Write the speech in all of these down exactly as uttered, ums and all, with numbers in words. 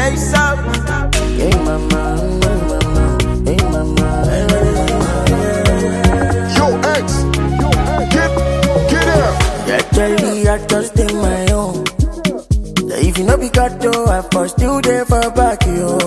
ASAP. Hey mama, hey mama, hey mama. Yo, X, get, get out. Yeah, Charlie, I just in my own. Yeah, if you know be got though, I for still there for back, yo.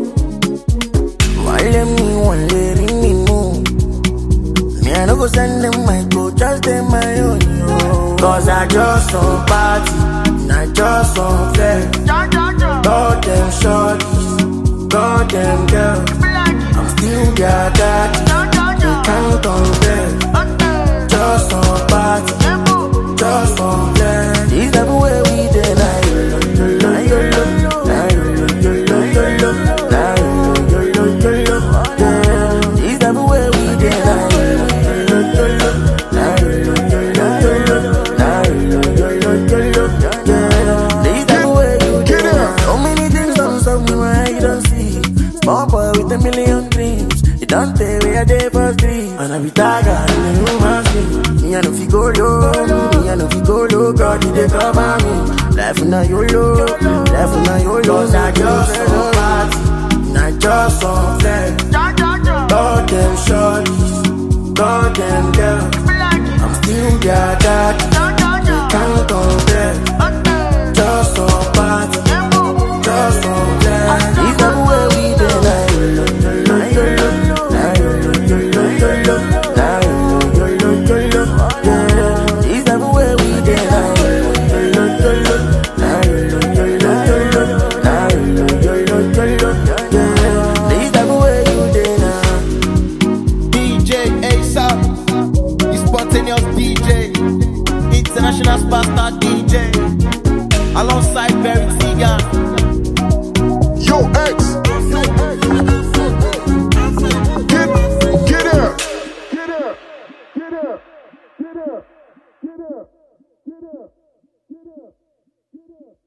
Why let me, one let me move. Me, I no go send them my go, just in my own, yo. Cause I just on party, and I just on flex. God them shorties, God them girls. I'm still their daddy, they can't compare. Just on party, just on flex. This the way we did, now you look, now you look, now you look, you look, you look, now you look, you look, you look, yeah. This the way we did, now you look, you look, now you look, you look, you look, now you look, you look, you look, yeah. This the way you did. So many things don't stop me when I don't see. Small boy with a million dreams. You don't tell where they for street. And I be tired in the human street. Me I know fi go low, me I know fi go low. God did they cover me. Life na YOLO, life na YOLO. Cause I just on party, and I just on flex. God them shorties, God them girls. I'm still their daddy, they can't compare. Just on party, just on flex. It's the way we do. Now you look, now you look, now you look, you look, you look, now you look, you look, you look, yeah. It's the way we do. Now you look, you look, now you look, you look, you look, now you look, you look, you look, yeah. It's the way you do now. D J ASAP, the spontaneous D J, international superstar D J, alongside Barry Tigan. Yo, X, get, get out. Get out. Get out. Get out. Get out. Get out.